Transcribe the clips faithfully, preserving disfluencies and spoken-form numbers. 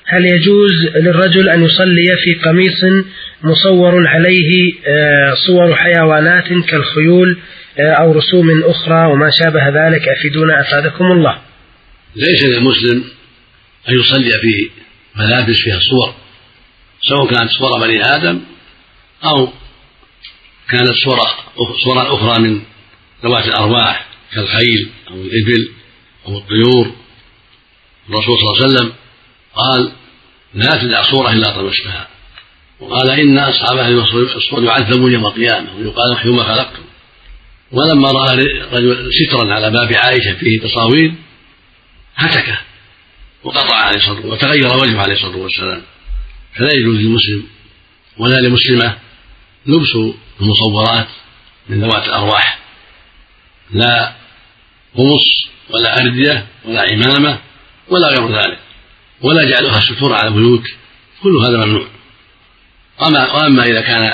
هل يجوز للرجل أن يصلي في قميص مصور عليه صور حيوانات كالخيول أو رسوم أخرى وما شابه ذلك؟ أفيدونا أفادكم الله. ليس للمسلم أن يصلي في ملابس فيها صور، سواء كانت صور بني آدم أو كانت صورة أخرى من ذوات الأرواح كالخيل أو الإبل أو الطيور. الرسول صلى الله عليه وسلم قال: لا تدع صورة إلا طمستها، وقال: إن أصحاب هذه الصور يعذبون يوم القيامة ويقال يوم خلقتم. ولما رأى رجل سترا على باب عائشة فيه تصاوير هتكه وقطع عليه صدره وتغير وجهه عليه الصلاة والسلام. فلا يجوز للمسلم ولا لمسلمة لبس المصورات من ذوات الأرواح، لا قمص ولا أردية ولا عمامة ولا غير ذلك، ولا جعلها ستور على البيوت، كل هذا ممنوع. وأما إذا كان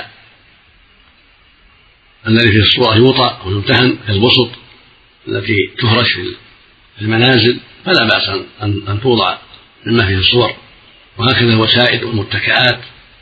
الذي في الصورة يوطأ ويمتهن كالبسط التي تفرش في المنازل فلا بأس أن توضع مما فيه الصور، وهكذا الوسائد والمتكئات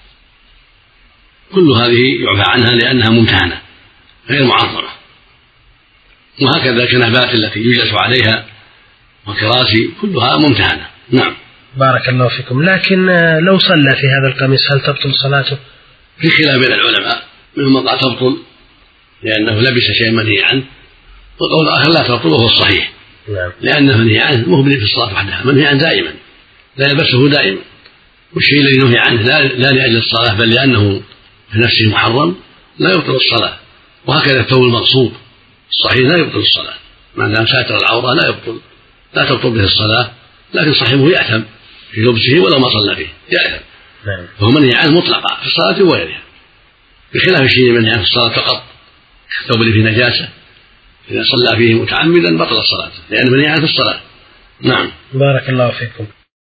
كل هذه يعفى عنها لأنها ممتهنة غير معظمة. وهكذا الكنبات التي يجلس عليها وكراسي كلها ممتهنة. نعم. بارك الله فيكم. لكن لو صلى في هذا القميص هل تبطل صلاته؟ في خلاف بين العلماء، منهم من قال تبطل لأنه لبس شيئا منهي عنه، وقول آخر لا تبطل وهو الصحيح. نعم. لأنه منهي عنه مهمل في الصلاة وحدها، منهي عنه دائما لا يلبسه دائما، والشيء الذي نهي عنه لا, لا لأجل الصلاة بل لأنه في نفسه محرم لا يبطل الصلاة. وهكذا الثوب المغصوب الصحيح لا يبطل الصلاة، ما دام ساتر العورة لا يبطل لا تبطل به الصلاة، لكن صاحبه يأثم في لبسه ولو ما صلى فيه يأثم. نعم. فهو منهي عنه مطلقا في الصلاة وغيرها، بخلاف الشيء منهي عنه في الصلاة فقط الثوب اللي فيه نجاسة إذا صلى فيه متعمدا بطل الصلاة لأنه منهي عنه في الصلاة. نعم. بارك الله فيكم.